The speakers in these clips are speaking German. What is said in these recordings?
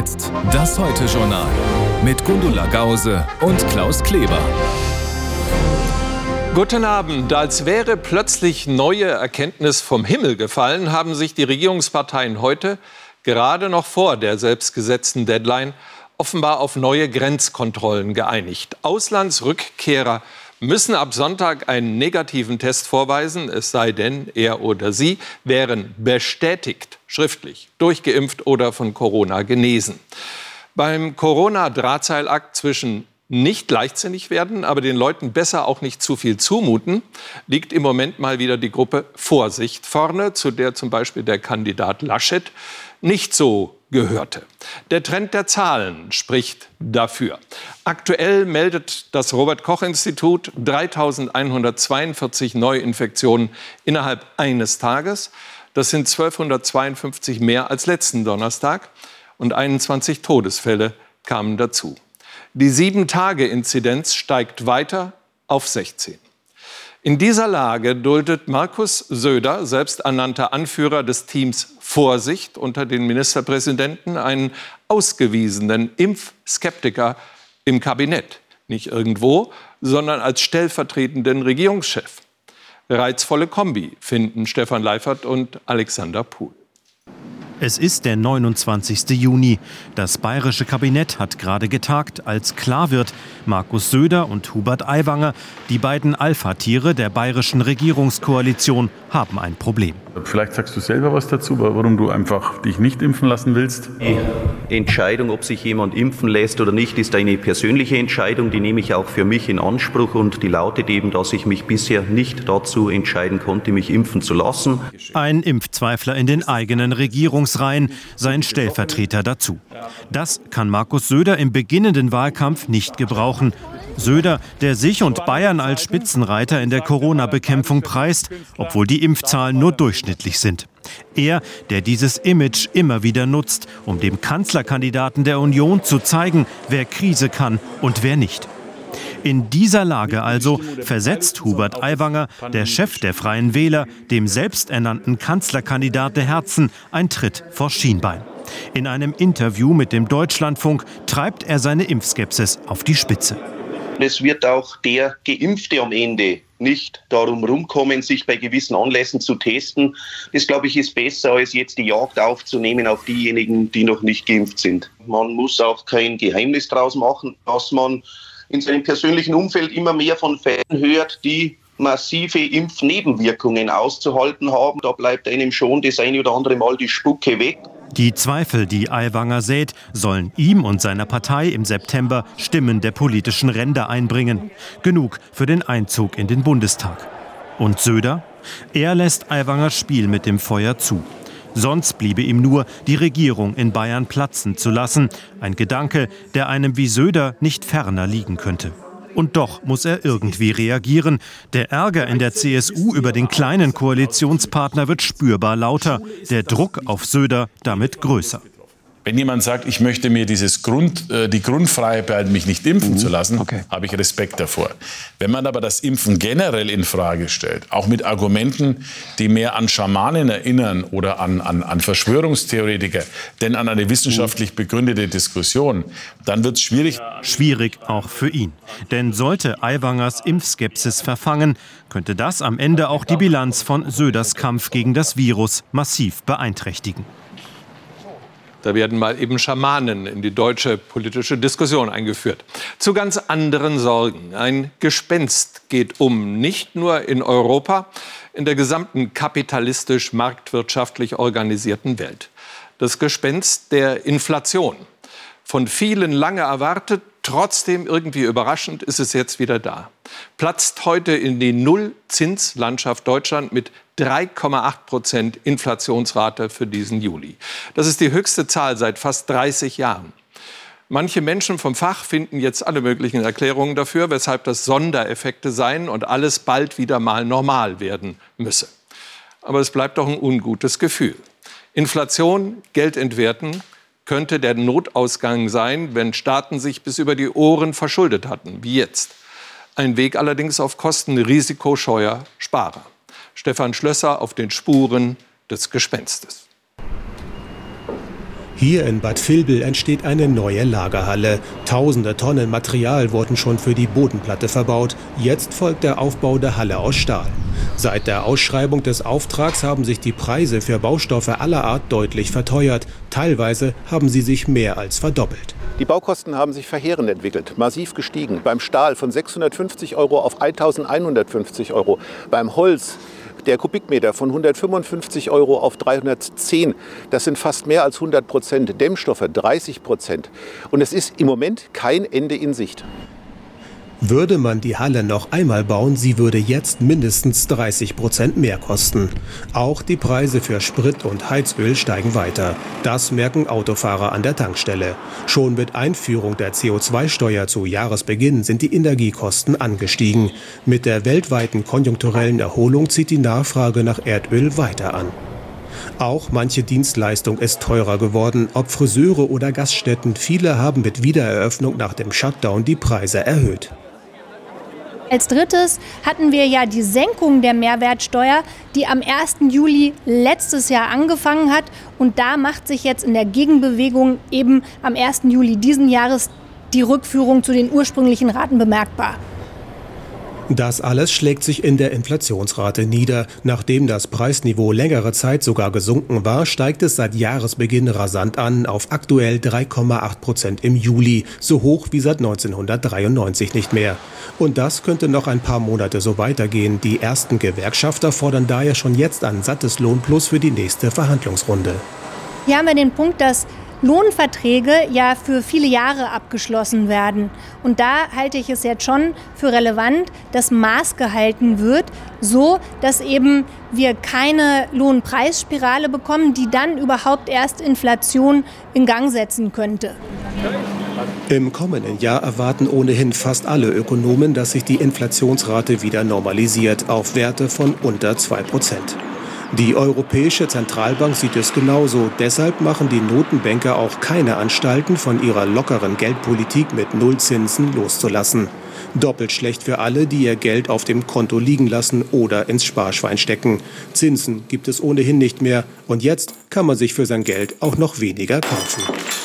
jetzt das Heute-Journal mit Gundula Gause und Klaus Kleber. Guten Abend. Als wäre plötzlich neue Erkenntnis vom Himmel gefallen, haben sich die Regierungsparteien heute, gerade noch vor der selbstgesetzten Deadline, offenbar auf neue Grenzkontrollen geeinigt. Auslandsrückkehrer müssen ab Sonntag einen negativen Test vorweisen, es sei denn, er oder sie wären bestätigt, schriftlich, durchgeimpft oder von Corona genesen. Beim Corona-Drahtseilakt zwischen nicht leichtsinnig werden, aber den Leuten besser auch nicht zu viel zumuten, liegt im Moment mal wieder die Gruppe Vorsicht vorne, zu der zum Beispiel der Kandidat Laschet nicht so gehörte. Der Trend der Zahlen spricht dafür. Aktuell meldet das Robert-Koch-Institut 3.142 Neuinfektionen innerhalb eines Tages. Das sind 1.252 mehr als letzten Donnerstag und 21 Todesfälle kamen dazu. Die 7-Tage-Inzidenz steigt weiter auf 16. In dieser Lage duldet Markus Söder, selbsternannter Anführer des Teams Vorsicht unter den Ministerpräsidenten, einen ausgewiesenen Impfskeptiker im Kabinett. Nicht irgendwo, sondern als stellvertretenden Regierungschef. Reizvolle Kombi finden Stefan Leifert und Alexander Puhl. Es ist der 29. Juni. Das bayerische Kabinett hat gerade getagt, als klar wird, Markus Söder und Hubert Aiwanger, die beiden Alpha-Tiere der bayerischen Regierungskoalition, haben ein Problem. Vielleicht sagst du selber was dazu, warum du einfach dich nicht impfen lassen willst? Die Entscheidung, ob sich jemand impfen lässt oder nicht, ist eine persönliche Entscheidung. Die nehme ich auch für mich in Anspruch und die lautet eben, dass ich mich bisher nicht dazu entscheiden konnte, mich impfen zu lassen. Ein Impfzweifler in den eigenen Regierungsreihen, sein Stellvertreter dazu. Das kann Markus Söder im beginnenden Wahlkampf nicht gebrauchen. Söder, der sich und Bayern als Spitzenreiter in der Corona-Bekämpfung preist, obwohl die Impfzahlen nur durchschnittlich sind. Er, der dieses Image immer wieder nutzt, um dem Kanzlerkandidaten der Union zu zeigen, wer Krise kann und wer nicht. In dieser Lage also versetzt Hubert Aiwanger, der Chef der Freien Wähler, dem selbsternannten Kanzlerkandidat der Herzen, ein Tritt vor Schienbein. In einem Interview mit dem Deutschlandfunk treibt er seine Impfskepsis auf die Spitze. Es wird auch der Geimpfte am Ende nicht darum rumkommen, sich bei gewissen Anlässen zu testen. Das, glaube ich, ist besser, als jetzt die Jagd aufzunehmen auf diejenigen, die noch nicht geimpft sind. Man muss auch kein Geheimnis daraus machen, dass man in seinem persönlichen Umfeld immer mehr von Fällen hört, die massive Impfnebenwirkungen auszuhalten haben. Da bleibt einem schon das eine oder andere Mal die Spucke weg. Die Zweifel, die Aiwanger sät, sollen ihm und seiner Partei im September Stimmen der politischen Ränder einbringen. Genug für den Einzug in den Bundestag. Und Söder? Er lässt Aiwangers Spiel mit dem Feuer zu. Sonst bliebe ihm nur, die Regierung in Bayern platzen zu lassen. Ein Gedanke, der einem wie Söder nicht ferner liegen könnte. Und doch muss er irgendwie reagieren. Der Ärger in der CSU über den kleinen Koalitionspartner wird spürbar lauter. Der Druck auf Söder damit größer. Wenn jemand sagt, ich möchte mir die Grundfreiheit behalten, mich nicht impfen zu lassen, habe ich Respekt davor. Wenn man aber das Impfen generell in Frage stellt, auch mit Argumenten, die mehr an Schamanen erinnern oder an Verschwörungstheoretiker, denn an eine wissenschaftlich begründete Diskussion, dann wird es schwierig. Schwierig auch für ihn. Denn sollte Aiwangers Impfskepsis verfangen, könnte das am Ende auch die Bilanz von Söders Kampf gegen das Virus massiv beeinträchtigen. Da werden mal eben Schamanen in die deutsche politische Diskussion eingeführt. Zu ganz anderen Sorgen. Ein Gespenst geht um, nicht nur in Europa, in der gesamten kapitalistisch-marktwirtschaftlich organisierten Welt. Das Gespenst der Inflation. Von vielen lange erwartet, trotzdem irgendwie überraschend ist es jetzt wieder da. Platzt heute in die Nullzinslandschaft Deutschland mit 3,8% Inflationsrate für diesen Juli. Das ist die höchste Zahl seit fast 30 Jahren. Manche Menschen vom Fach finden jetzt alle möglichen Erklärungen dafür, weshalb das Sondereffekte seien und alles bald wieder mal normal werden müsse. Aber es bleibt doch ein ungutes Gefühl. Inflation, Geld entwerten, könnte der Notausgang sein, wenn Staaten sich bis über die Ohren verschuldet hatten, wie jetzt. Ein Weg allerdings auf Kosten risikoscheuer Sparer. Stefan Schlösser auf den Spuren des Gespenstes. Hier in Bad Vilbel entsteht eine neue Lagerhalle. Tausende Tonnen Material wurden schon für die Bodenplatte verbaut. Jetzt folgt der Aufbau der Halle aus Stahl. Seit der Ausschreibung des Auftrags haben sich die Preise für Baustoffe aller Art deutlich verteuert. Teilweise haben sie sich mehr als verdoppelt. Die Baukosten haben sich verheerend entwickelt, massiv gestiegen. Beim Stahl von 650 € auf 1.150 €. Beim Holz der Kubikmeter von 155 € auf 310. Das sind fast mehr als 100%. Dämmstoffe 30%. Und es ist im Moment kein Ende in Sicht. Würde man die Halle noch einmal bauen, sie würde jetzt mindestens 30% mehr kosten. Auch die Preise für Sprit und Heizöl steigen weiter. Das merken Autofahrer an der Tankstelle. Schon mit Einführung der CO2-Steuer zu Jahresbeginn sind die Energiekosten angestiegen. Mit der weltweiten konjunkturellen Erholung zieht die Nachfrage nach Erdöl weiter an. Auch manche Dienstleistung ist teurer geworden, ob Friseure oder Gaststätten. Viele haben mit Wiedereröffnung nach dem Shutdown die Preise erhöht. Als drittes hatten wir ja die Senkung der Mehrwertsteuer, die am 1. Juli letztes Jahr angefangen hat. Und da macht sich jetzt in der Gegenbewegung eben am 1. Juli diesen Jahres die Rückführung zu den ursprünglichen Raten bemerkbar. Das alles schlägt sich in der Inflationsrate nieder. Nachdem das Preisniveau längere Zeit sogar gesunken war, steigt es seit Jahresbeginn rasant an auf aktuell 3,8% im Juli, so hoch wie seit 1993 nicht mehr. Und das könnte noch ein paar Monate so weitergehen. Die ersten Gewerkschafter fordern daher schon jetzt ein sattes Lohnplus für die nächste Verhandlungsrunde. Hier haben wir den Punkt, dass Lohnverträge ja für viele Jahre abgeschlossen werden. Und da halte ich es jetzt schon für relevant, dass Maß gehalten wird, so dass eben wir keine Lohnpreisspirale bekommen, die dann überhaupt erst Inflation in Gang setzen könnte. Im kommenden Jahr erwarten ohnehin fast alle Ökonomen, dass sich die Inflationsrate wieder normalisiert auf Werte von unter 2%. Die Europäische Zentralbank sieht es genauso. Deshalb machen die Notenbanker auch keine Anstalten, von ihrer lockeren Geldpolitik mit Nullzinsen loszulassen. Doppelt schlecht für alle, die ihr Geld auf dem Konto liegen lassen oder ins Sparschwein stecken. Zinsen gibt es ohnehin nicht mehr. Und jetzt kann man sich für sein Geld auch noch weniger kaufen.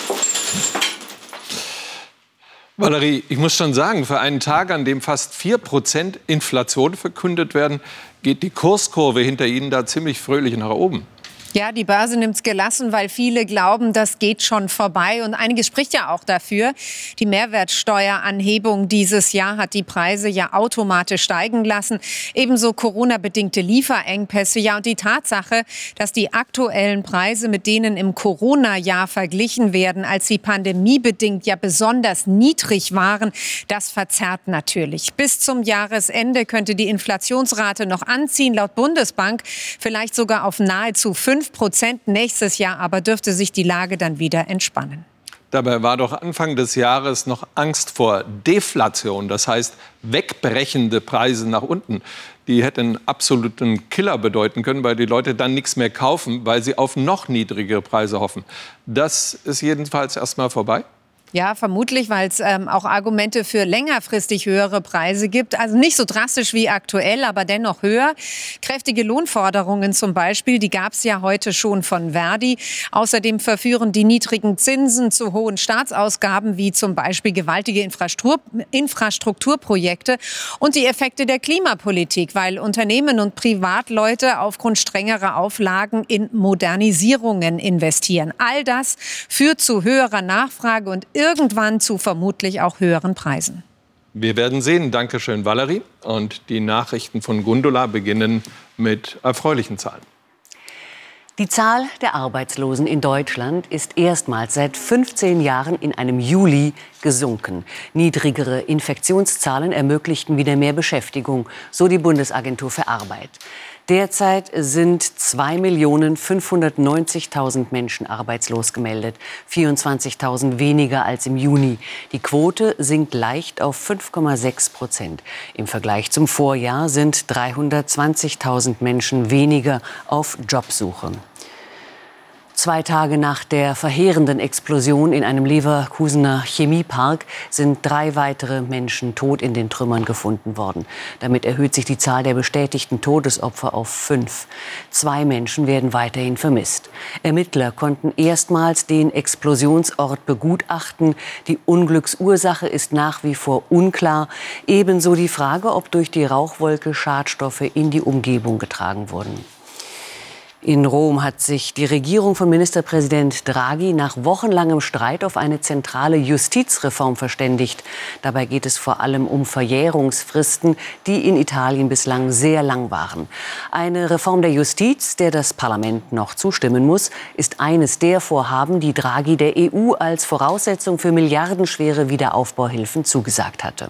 Valerie, ich muss schon sagen, für einen Tag, an dem fast 4% Inflation verkündet werden, geht die Kurskurve hinter Ihnen da ziemlich fröhlich nach oben. Ja, die Börse nimmt's gelassen, weil viele glauben, das geht schon vorbei. Und einiges spricht ja auch dafür. Die Mehrwertsteueranhebung dieses Jahr hat die Preise ja automatisch steigen lassen. Ebenso Corona-bedingte Lieferengpässe. Ja, und die Tatsache, dass die aktuellen Preise mit denen im Corona-Jahr verglichen werden, als sie pandemiebedingt ja besonders niedrig waren, das verzerrt natürlich. Bis zum Jahresende könnte die Inflationsrate noch anziehen, laut Bundesbank vielleicht sogar auf nahezu 5%. Nächstes Jahr aber dürfte sich die Lage dann wieder entspannen. Dabei war doch Anfang des Jahres noch Angst vor Deflation, das heißt wegbrechende Preise nach unten. Die hätten einen absoluten Killer bedeuten können, weil die Leute dann nichts mehr kaufen, weil sie auf noch niedrigere Preise hoffen. Das ist jedenfalls erstmal vorbei. Ja, vermutlich, weil es auch Argumente für längerfristig höhere Preise gibt. Also nicht so drastisch wie aktuell, aber dennoch höher. Kräftige Lohnforderungen zum Beispiel, die gab es ja heute schon von Verdi. Außerdem verführen die niedrigen Zinsen zu hohen Staatsausgaben, wie zum Beispiel gewaltige Infrastrukturprojekte und die Effekte der Klimapolitik, weil Unternehmen und Privatleute aufgrund strengerer Auflagen in Modernisierungen investieren. All das führt zu höherer Nachfrage und irgendwann zu vermutlich auch höheren Preisen. Wir werden sehen. Dankeschön, Valerie. Und die Nachrichten von Gundula beginnen mit erfreulichen Zahlen. Die Zahl der Arbeitslosen in Deutschland ist erstmals seit 15 Jahren in einem Juli gesunken. Niedrigere Infektionszahlen ermöglichten wieder mehr Beschäftigung, so die Bundesagentur für Arbeit. Derzeit sind 2.590.000 Menschen arbeitslos gemeldet, 24.000 weniger als im Juni. Die Quote sinkt leicht auf 5,6%. Im Vergleich zum Vorjahr sind 320.000 Menschen weniger auf Jobsuche. 2 Tage nach der verheerenden Explosion in einem Leverkusener Chemiepark sind 3 weitere Menschen tot in den Trümmern gefunden worden. Damit erhöht sich die Zahl der bestätigten Todesopfer auf 5. 2 Menschen werden weiterhin vermisst. Ermittler konnten erstmals den Explosionsort begutachten. Die Unglücksursache ist nach wie vor unklar. Ebenso die Frage, ob durch die Rauchwolke Schadstoffe in die Umgebung getragen wurden. In Rom hat sich die Regierung von Ministerpräsident Draghi nach wochenlangem Streit auf eine zentrale Justizreform verständigt. Dabei geht es vor allem um Verjährungsfristen, die in Italien bislang sehr lang waren. Eine Reform der Justiz, der das Parlament noch zustimmen muss, ist eines der Vorhaben, die Draghi der EU als Voraussetzung für milliardenschwere Wiederaufbauhilfen zugesagt hatte.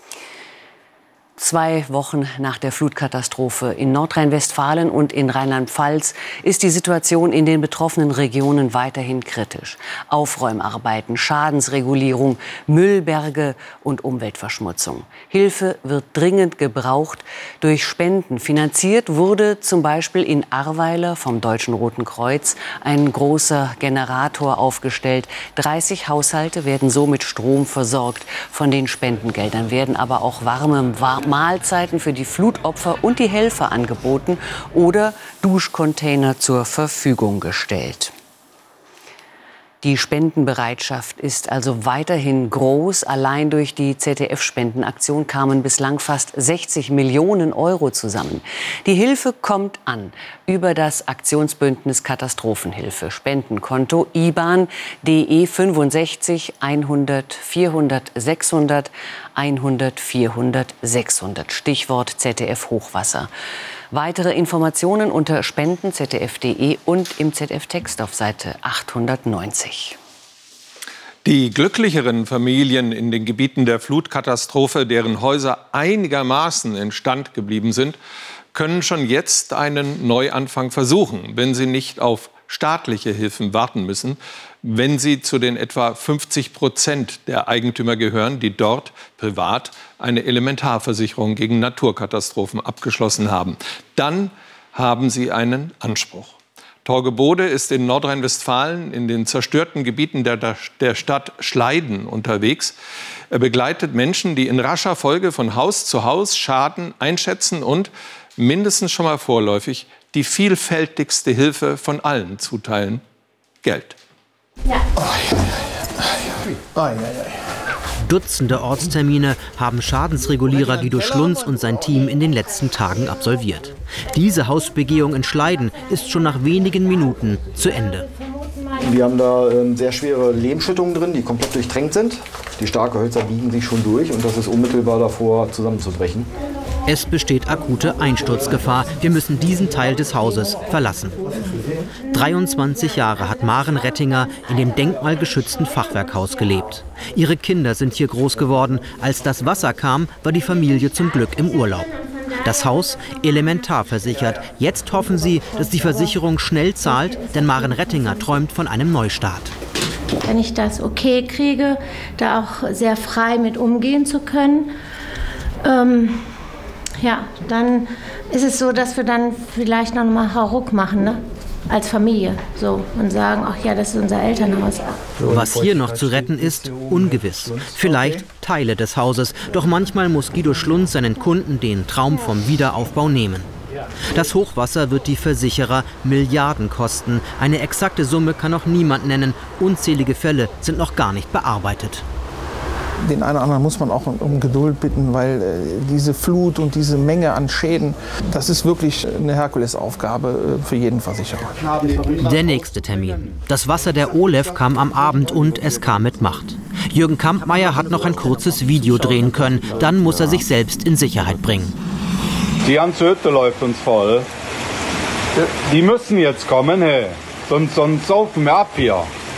2 Wochen nach der Flutkatastrophe in Nordrhein-Westfalen und in Rheinland-Pfalz ist die Situation in den betroffenen Regionen weiterhin kritisch. Aufräumarbeiten, Schadensregulierung, Müllberge und Umweltverschmutzung. Hilfe wird dringend gebraucht. Durch Spenden finanziert wurde zum Beispiel in Ahrweiler vom Deutschen Roten Kreuz ein großer Generator aufgestellt. 30 Haushalte werden so mit Strom versorgt. Von den Spendengeldern werden aber auch warme Mahlzeiten für die Flutopfer und die Helfer angeboten oder Duschcontainer zur Verfügung gestellt. Die Spendenbereitschaft ist also weiterhin groß. Allein durch die ZDF-Spendenaktion kamen bislang fast 60 Millionen Euro zusammen. Die Hilfe kommt an über das Aktionsbündnis Katastrophenhilfe. Spendenkonto IBAN DE 65 100 400 600 100 400 600. Stichwort ZDF Hochwasser. Weitere Informationen unter spenden.zdf.de und im ZDF-Text auf Seite 890. Die glücklicheren Familien in den Gebieten der Flutkatastrophe, deren Häuser einigermaßen instand geblieben sind, können schon jetzt einen Neuanfang versuchen, wenn sie nicht auf staatliche Hilfen warten müssen, wenn sie zu den etwa 50% der Eigentümer gehören, die dort privat eine Elementarversicherung gegen Naturkatastrophen abgeschlossen haben. Dann haben sie einen Anspruch. Torge Bode ist in Nordrhein-Westfalen in den zerstörten Gebieten der Stadt Schleiden unterwegs. Er begleitet Menschen, die in rascher Folge von Haus zu Haus Schaden einschätzen und mindestens schon mal vorläufig die vielfältigste Hilfe von allen zuteilen: Geld. Ja. Dutzende Ortstermine haben Schadensregulierer Guido Schlunz und sein Team in den letzten Tagen absolviert. Diese Hausbegehung in Schleiden ist schon nach wenigen Minuten zu Ende. Wir haben da sehr schwere Lehmschüttungen drin, die komplett durchtränkt sind. Die starken Hölzer biegen sich schon durch und das ist unmittelbar davor zusammenzubrechen. Es besteht akute Einsturzgefahr. Wir müssen diesen Teil des Hauses verlassen. 23 Jahre hat Maren Rettinger in dem denkmalgeschützten Fachwerkhaus gelebt. Ihre Kinder sind hier groß geworden. Als das Wasser kam, war die Familie zum Glück im Urlaub. Das Haus elementar versichert. Jetzt hoffen sie, dass die Versicherung schnell zahlt, denn Maren Rettinger träumt von einem Neustart. Wenn ich das okay kriege, da auch sehr frei mit umgehen zu können, dann ist es so, dass wir dann vielleicht noch mal Hauruck machen, ne? Als Familie, so, und sagen, ach ja, das ist unser Elternhaus. Was hier noch zu retten ist, ungewiss. Vielleicht Teile des Hauses, doch manchmal muss Guido Schlunz seinen Kunden den Traum vom Wiederaufbau nehmen. Das Hochwasser wird die Versicherer Milliarden kosten. Eine exakte Summe kann noch niemand nennen. Unzählige Fälle sind noch gar nicht bearbeitet. Den einen oder anderen muss man auch um Geduld bitten, weil diese Flut und diese Menge an Schäden, das ist wirklich eine Herkulesaufgabe für jeden Versicherer. Der nächste Termin. Das Wasser der Olef kam am Abend und es kam mit Macht. Jürgen Kampmeier hat noch ein kurzes Video drehen können. Dann muss er sich selbst in Sicherheit bringen. Die ganze Hütte läuft uns voll. Die müssen jetzt kommen, hey. Sonst saufen wir ab hier.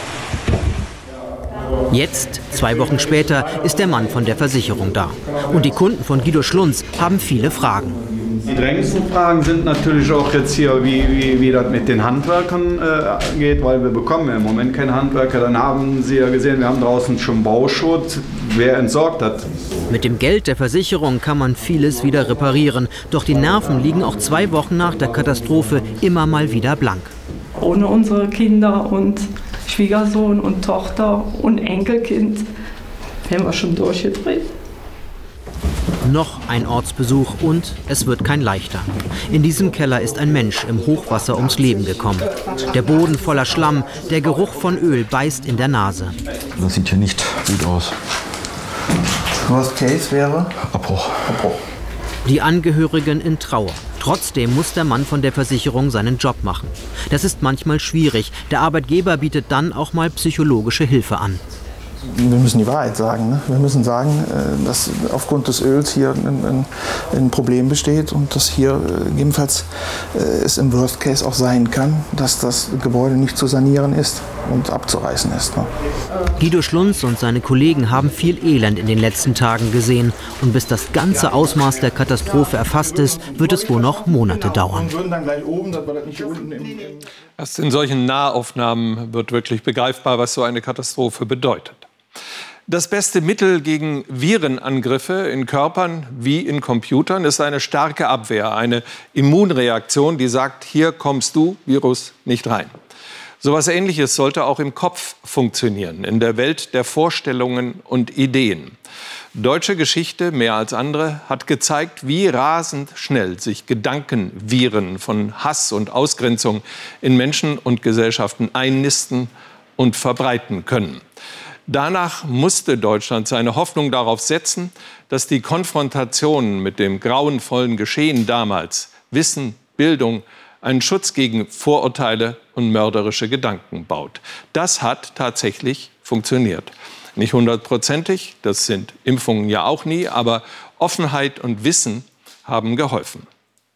Jetzt, 2 Wochen später, ist der Mann von der Versicherung da. Und die Kunden von Guido Schlunz haben viele Fragen. Die drängendsten Fragen sind natürlich auch jetzt hier, wie das mit den Handwerkern geht, weil wir bekommen ja im Moment keine Handwerker. Dann haben Sie ja gesehen, wir haben draußen schon Bauschutt. Wer entsorgt hat? Mit dem Geld der Versicherung kann man vieles wieder reparieren. Doch die Nerven liegen auch 2 Wochen nach der Katastrophe immer mal wieder blank. Ohne unsere Kinder und Schwiegersohn und Tochter und Enkelkind wären wir schon durchgedreht. Noch ein Ortsbesuch und es wird kein leichter. In diesem Keller ist ein Mensch im Hochwasser ums Leben gekommen. Der Boden voller Schlamm, der Geruch von Öl beißt in der Nase. Das sieht hier nicht gut aus. Worst Case wäre? Abbruch. Die Angehörigen in Trauer. Trotzdem muss der Mann von der Versicherung seinen Job machen. Das ist manchmal schwierig. Der Arbeitgeber bietet dann auch mal psychologische Hilfe an. Wir müssen die Wahrheit sagen. Ne? Wir müssen sagen, dass aufgrund des Öls hier ein Problem besteht und dass hier gegebenenfalls es im Worst Case auch sein kann, dass das Gebäude nicht zu sanieren ist und abzureißen ist. Ne? Guido Schlunz und seine Kollegen haben viel Elend in den letzten Tagen gesehen. Und bis das ganze Ausmaß der Katastrophe erfasst ist, wird es wohl noch Monate dauern. Erst in solchen Nahaufnahmen wird wirklich begreifbar, was so eine Katastrophe bedeutet. Das beste Mittel gegen Virenangriffe in Körpern wie in Computern ist eine starke Abwehr, eine Immunreaktion, die sagt, hier kommst du, Virus, nicht rein. So etwas Ähnliches sollte auch im Kopf funktionieren, in der Welt der Vorstellungen und Ideen. Deutsche Geschichte, mehr als andere, hat gezeigt, wie rasend schnell sich Gedankenviren von Hass und Ausgrenzung in Menschen und Gesellschaften einnisten und verbreiten können. Danach musste Deutschland seine Hoffnung darauf setzen, dass die Konfrontation mit dem grauenvollen Geschehen damals, Wissen, Bildung, einen Schutz gegen Vorurteile und mörderische Gedanken baut. Das hat tatsächlich funktioniert. Nicht 100%ig, das sind Impfungen ja auch nie, aber Offenheit und Wissen haben geholfen.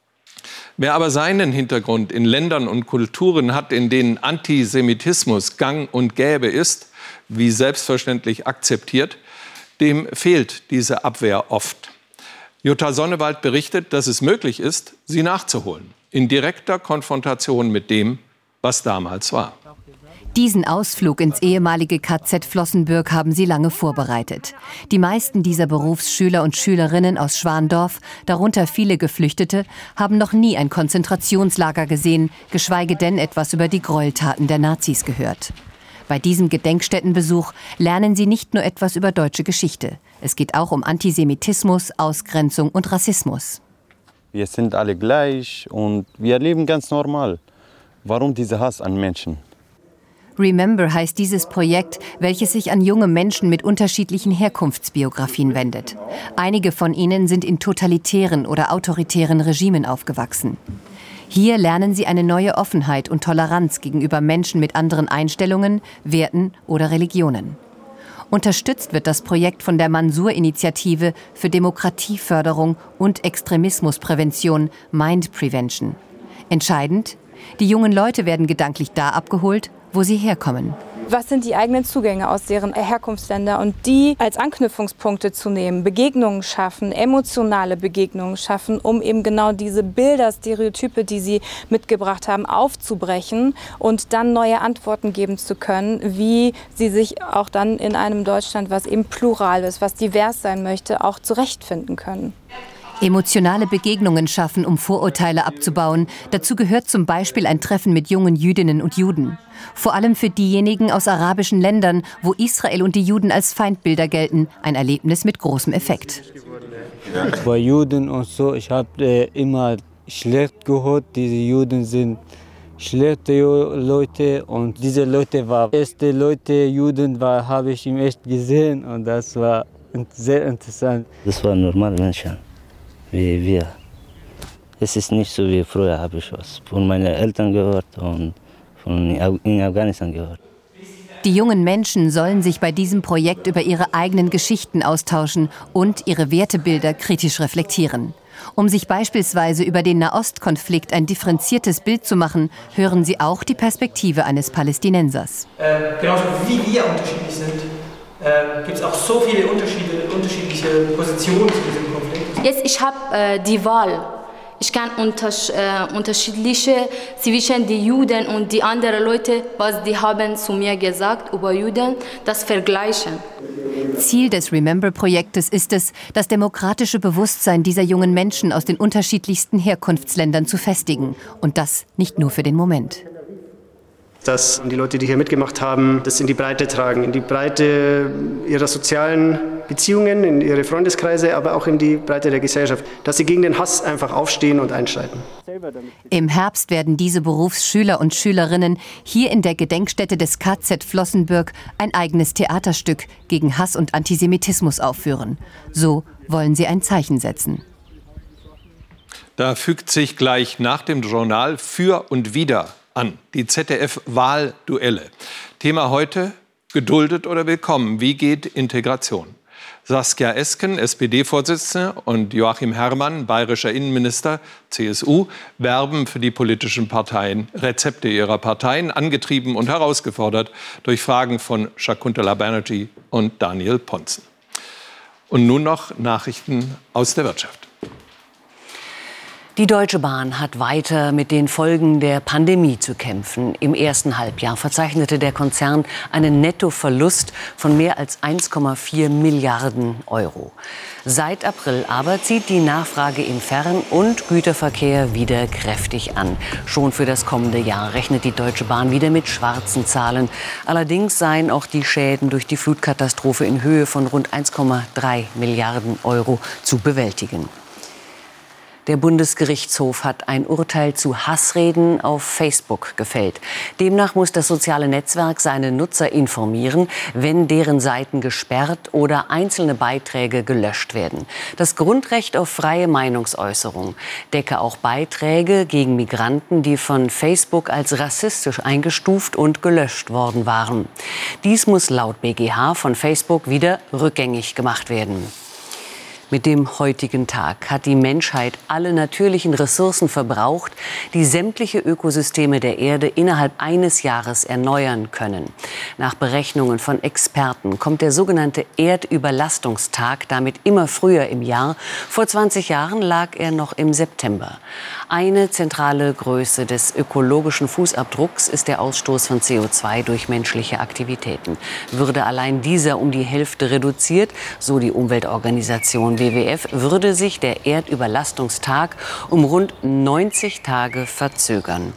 Wer aber seinen Hintergrund in Ländern und Kulturen hat, in denen Antisemitismus gang und gäbe ist, wie selbstverständlich akzeptiert, dem fehlt diese Abwehr oft. Jutta Sonnewald berichtet, dass es möglich ist, sie nachzuholen, in direkter Konfrontation mit dem, was damals war. Diesen Ausflug ins ehemalige KZ Flossenbürg haben sie lange vorbereitet. Die meisten dieser Berufsschüler und Schülerinnen aus Schwandorf, darunter viele Geflüchtete, haben noch nie ein Konzentrationslager gesehen, geschweige denn etwas über die Gräueltaten der Nazis gehört. Bei diesem Gedenkstättenbesuch lernen sie nicht nur etwas über deutsche Geschichte. Es geht auch um Antisemitismus, Ausgrenzung und Rassismus. Wir sind alle gleich und wir leben ganz normal. Warum dieser Hass an Menschen? Remember heißt dieses Projekt, welches sich an junge Menschen mit unterschiedlichen Herkunftsbiografien wendet. Einige von ihnen sind in totalitären oder autoritären Regimen aufgewachsen. Hier lernen sie eine neue Offenheit und Toleranz gegenüber Menschen mit anderen Einstellungen, Werten oder Religionen. Unterstützt wird das Projekt von der Mansur-Initiative für Demokratieförderung und Extremismusprävention Mind Prevention. Entscheidend: die jungen Leute werden gedanklich da abgeholt, wo sie herkommen. Was sind die eigenen Zugänge aus deren Herkunftsländern und die als Anknüpfungspunkte zu nehmen, Begegnungen schaffen, emotionale Begegnungen schaffen, um eben genau diese Bilder, Stereotype, die sie mitgebracht haben, aufzubrechen und dann neue Antworten geben zu können, wie sie sich auch dann in einem Deutschland, was eben plural ist, was divers sein möchte, auch zurechtfinden können. Emotionale Begegnungen schaffen, um Vorurteile abzubauen. Dazu gehört zum Beispiel ein Treffen mit jungen Jüdinnen und Juden. Vor allem für diejenigen aus arabischen Ländern, wo Israel und die Juden als Feindbilder gelten. Ein Erlebnis mit großem Effekt. Bei Juden und so, ich habe immer schlecht gehört, diese Juden sind schlechte Leute und diese Leute waren erste Leute, Juden habe ich im echt gesehen und das war sehr interessant. Das waren normale Menschen. Wie wir. Es ist nicht so wie früher, habe ich was von meinen Eltern gehört und in Afghanistan gehört. Die jungen Menschen sollen sich bei diesem Projekt über ihre eigenen Geschichten austauschen und ihre Wertebilder kritisch reflektieren. Um sich beispielsweise über den Nahostkonflikt ein differenziertes Bild zu machen, hören sie auch die Perspektive eines Palästinensers. Genauso wie wir unterschiedlich sind, gibt es auch so viele unterschiedliche Positionen zu diesem Konflikt. Jetzt ich habe die Wahl. Ich kann unterschiedliche zwischen die Juden und die anderen Leute, was die haben zu mir gesagt über Juden, das vergleichen. Ziel des Remember-Projektes ist es, das demokratische Bewusstsein dieser jungen Menschen aus den unterschiedlichsten Herkunftsländern zu festigen. Und das nicht nur für den Moment. dass die Leute, die hier mitgemacht haben, das in die Breite tragen, in die Breite ihrer sozialen Beziehungen, in ihre Freundeskreise, aber auch in die Breite der Gesellschaft, dass sie gegen den Hass einfach aufstehen und einschreiten. Im Herbst werden diese Berufsschüler und Schülerinnen hier in der Gedenkstätte des KZ Flossenbürg ein eigenes Theaterstück gegen Hass und Antisemitismus aufführen. So wollen sie ein Zeichen setzen. Da fügt sich gleich nach dem Journal Für und Wider an. Die ZDF-Wahlduelle. Thema heute: geduldet oder willkommen? Wie geht Integration? Saskia Esken, SPD-Vorsitzende, und Joachim Herrmann, bayerischer Innenminister, CSU, werben für die politischen Parteien Rezepte ihrer Parteien, angetrieben und herausgefordert durch Fragen von Shakuntala Banerjee und Daniel Ponzen. Und nun noch Nachrichten aus der Wirtschaft. Die Deutsche Bahn hat weiter mit den Folgen der Pandemie zu kämpfen. Im ersten Halbjahr verzeichnete der Konzern einen Nettoverlust von mehr als 1,4 Milliarden Euro. Seit April aber zieht die Nachfrage im Fern- und Güterverkehr wieder kräftig an. Schon für das kommende Jahr rechnet die Deutsche Bahn wieder mit schwarzen Zahlen. Allerdings seien auch die Schäden durch die Flutkatastrophe in Höhe von rund 1,3 Milliarden Euro zu bewältigen. Der Bundesgerichtshof hat ein Urteil zu Hassreden auf Facebook gefällt. Demnach muss das soziale Netzwerk seine Nutzer informieren, wenn deren Seiten gesperrt oder einzelne Beiträge gelöscht werden. Das Grundrecht auf freie Meinungsäußerung decke auch Beiträge gegen Migranten, die von Facebook als rassistisch eingestuft und gelöscht worden waren. Dies muss laut BGH von Facebook wieder rückgängig gemacht werden. Mit dem heutigen Tag hat die Menschheit alle natürlichen Ressourcen verbraucht, die sämtliche Ökosysteme der Erde innerhalb eines Jahres erneuern können. Nach Berechnungen von Experten kommt der sogenannte Erdüberlastungstag damit immer früher im Jahr. Vor 20 Jahren lag er noch im September. Eine zentrale Größe des ökologischen Fußabdrucks ist der Ausstoß von CO2 durch menschliche Aktivitäten. Würde allein dieser um die Hälfte reduziert, so die Umweltorganisation WWF, würde sich der Erdüberlastungstag um rund 90 Tage verzögern.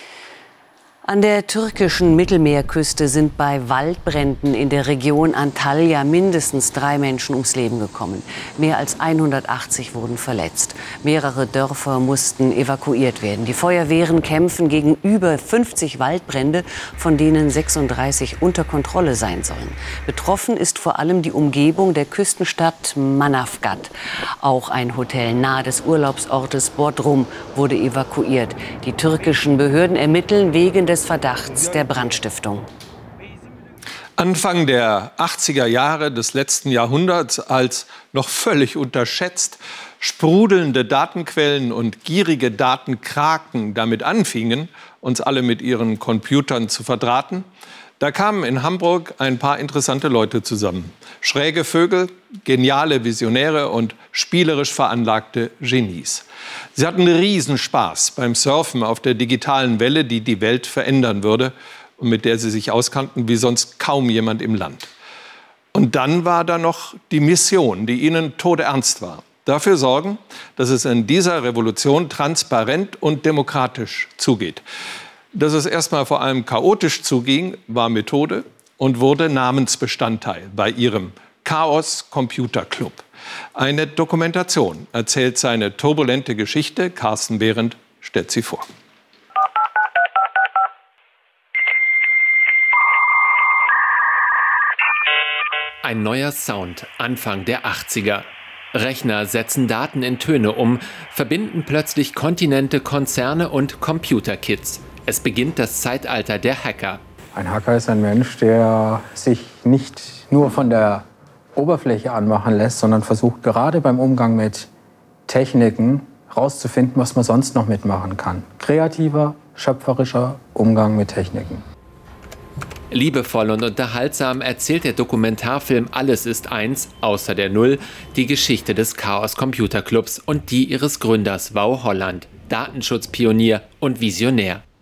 An der türkischen Mittelmeerküste sind bei Waldbränden in der Region Antalya mindestens 3 Menschen ums Leben gekommen. Mehr als 180 wurden verletzt. Mehrere Dörfer mussten evakuiert werden. Die Feuerwehren kämpfen gegen über 50 Waldbrände, von denen 36 unter Kontrolle sein sollen. Betroffen ist vor allem die Umgebung der Küstenstadt Manavgat. Auch ein Hotel nahe des Urlaubsortes Bodrum wurde evakuiert. Die türkischen Behörden ermitteln wegen des Verdachts der Brandstiftung. Anfang der 80er Jahre des letzten Jahrhunderts, als noch völlig unterschätzt sprudelnde Datenquellen und gierige Datenkraken damit anfingen, uns alle mit ihren Computern zu verdrahten, da kamen in Hamburg ein paar interessante Leute zusammen. Schräge Vögel, geniale Visionäre und spielerisch veranlagte Genies. Sie hatten Riesenspaß beim Surfen auf der digitalen Welle, die die Welt verändern würde und mit der sie sich auskannten wie sonst kaum jemand im Land. Und dann war da noch die Mission, die ihnen todernst war. Dafür sorgen, dass es in dieser Revolution transparent und demokratisch zugeht. Dass es erstmal vor allem chaotisch zuging, war Methode und wurde Namensbestandteil bei ihrem Chaos Computer Club. Eine Dokumentation erzählt seine turbulente Geschichte. Carsten Behrendt stellt sie vor. Ein neuer Sound, Anfang der 80er. Rechner setzen Daten in Töne um, verbinden plötzlich Kontinente, Konzerne und Computerkids. Es beginnt das Zeitalter der Hacker. Ein Hacker ist ein Mensch, der sich nicht nur von der Oberfläche anmachen lässt, sondern versucht gerade beim Umgang mit Techniken herauszufinden, was man sonst noch mitmachen kann. Kreativer, schöpferischer Umgang mit Techniken. Liebevoll und unterhaltsam erzählt der Dokumentarfilm Alles ist eins, außer der Null, die Geschichte des Chaos Computer Clubs und die ihres Gründers Wau Holland, Datenschutzpionier und Visionär.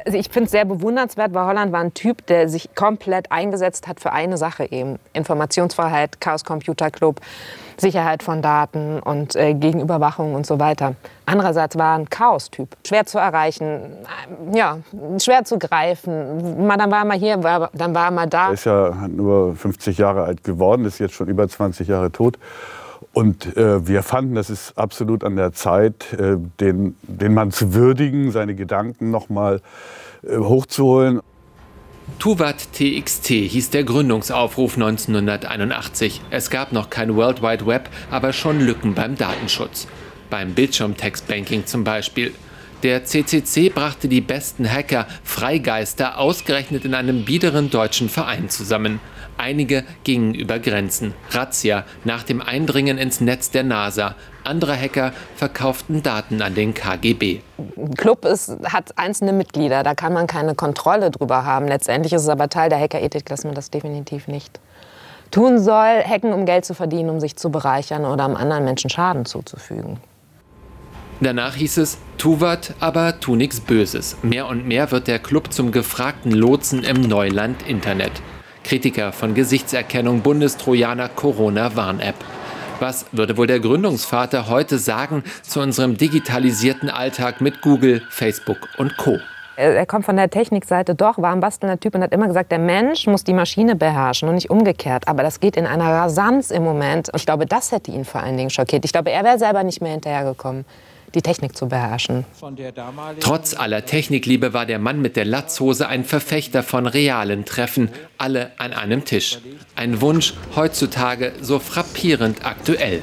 Also ich finde es sehr bewundernswert, weil Holland war ein Typ, der sich komplett eingesetzt hat für eine Sache eben. Informationsfreiheit, Chaos Computer Club, Sicherheit von Daten und Gegenüberwachung und so weiter. Andererseits war er ein Chaos-Typ. Schwer zu erreichen, ja, schwer zu greifen. Dann war er mal hier, dann war er mal da. Er ist ja nur 50 Jahre alt geworden, ist jetzt schon über 20 Jahre tot. Und wir fanden, das ist absolut an der Zeit, den Mann zu würdigen, seine Gedanken noch mal hochzuholen. Tuvat TXT hieß der Gründungsaufruf 1981. Es gab noch kein World Wide Web, aber schon Lücken beim Datenschutz. Beim Bildschirmtextbanking zum Beispiel. Der CCC brachte die besten Hacker, Freigeister, ausgerechnet in einem biederen deutschen Verein zusammen. Einige gingen über Grenzen. Razzia nach dem Eindringen ins Netz der NASA. Andere Hacker verkauften Daten an den KGB. Ein Club hat einzelne Mitglieder, da kann man keine Kontrolle drüber haben. Letztendlich ist es aber Teil der Hackerethik, dass man das definitiv nicht tun soll. Hacken, um Geld zu verdienen, um sich zu bereichern oder um anderen Menschen Schaden zuzufügen. Danach hieß es, tu wat, aber tu nichts Böses. Mehr und mehr wird der Club zum gefragten Lotsen im Neuland Internet. Kritiker von Gesichtserkennung, Bundestrojaner, Corona-Warn-App. Was würde wohl der Gründungsvater heute sagen zu unserem digitalisierten Alltag mit Google, Facebook und Co.? Er kommt von der Technikseite, doch, war ein bastelnder Typ und hat immer gesagt, der Mensch muss die Maschine beherrschen und nicht umgekehrt. Aber das geht in einer Rasanz im Moment. Ich glaube, das hätte ihn vor allen Dingen schockiert. Ich glaube, er wäre selber nicht mehr hinterhergekommen, die Technik zu beherrschen. Trotz aller Technikliebe war der Mann mit der Latzhose ein Verfechter von realen Treffen, alle an einem Tisch. Ein Wunsch heutzutage so frappierend aktuell.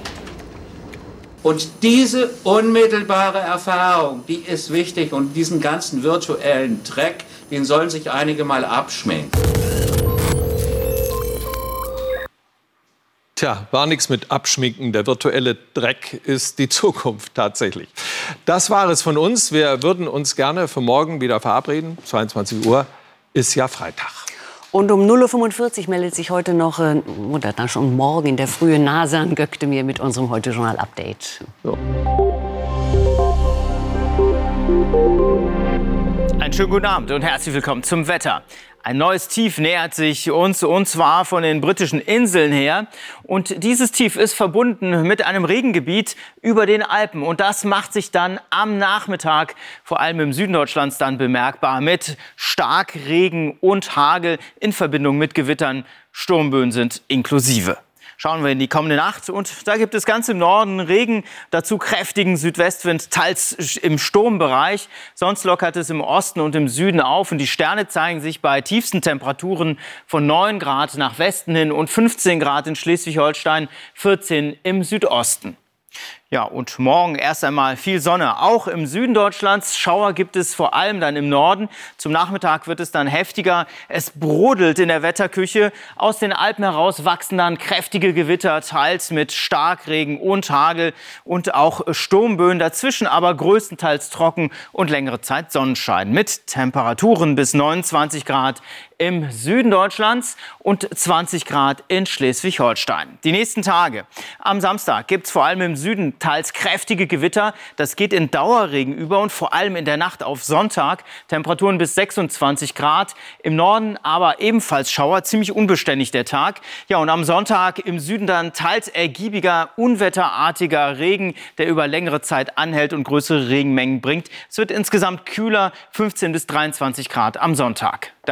Und diese unmittelbare Erfahrung, die ist wichtig und diesen ganzen virtuellen Dreck, den sollen sich einige mal abschminken. Tja, war nichts mit Abschminken. Der virtuelle Dreck ist die Zukunft tatsächlich. Das war es von uns. Wir würden uns gerne für morgen wieder verabreden. 22 Uhr ist ja Freitag. Und um 0:45 Uhr meldet sich heute noch, oder dann schon morgen in der Frühe, Nasan Gökdemir mit unserem Heute-Journal-Update. So. Einen schönen guten Abend und herzlich willkommen zum Wetter. Ein neues Tief nähert sich uns, und zwar von den britischen Inseln her. Und dieses Tief ist verbunden mit einem Regengebiet über den Alpen. Und das macht sich dann am Nachmittag, vor allem im Süden Deutschlands, dann bemerkbar mit Starkregen und Hagel in Verbindung mit Gewittern. Sturmböen sind inklusive. Schauen wir in die kommende Nacht und da gibt es ganz im Norden Regen, dazu kräftigen Südwestwind, teils im Sturmbereich. Sonst lockert es im Osten und im Süden auf und die Sterne zeigen sich bei tiefsten Temperaturen von 9 Grad nach Westen hin und 15 Grad in Schleswig-Holstein, 14 im Südosten. Ja, und morgen erst einmal viel Sonne, auch im Süden Deutschlands. Schauer gibt es vor allem dann im Norden. Zum Nachmittag wird es dann heftiger. Es brodelt in der Wetterküche. Aus den Alpen heraus wachsen dann kräftige Gewitter, teils mit Starkregen und Hagel und auch Sturmböen. Dazwischen aber größtenteils trocken und längere Zeit Sonnenschein mit Temperaturen bis 29 Grad im Süden Deutschlands und 20 Grad in Schleswig-Holstein. Die nächsten Tage. Am Samstag gibt es vor allem im Süden teils kräftige Gewitter. Das geht in Dauerregen über und vor allem in der Nacht auf Sonntag. Temperaturen bis 26 Grad. Im Norden aber ebenfalls Schauer, ziemlich unbeständig der Tag. Ja, und am Sonntag im Süden dann teils ergiebiger, unwetterartiger Regen, der über längere Zeit anhält und größere Regenmengen bringt. Es wird insgesamt kühler, 15 bis 23 Grad am Sonntag.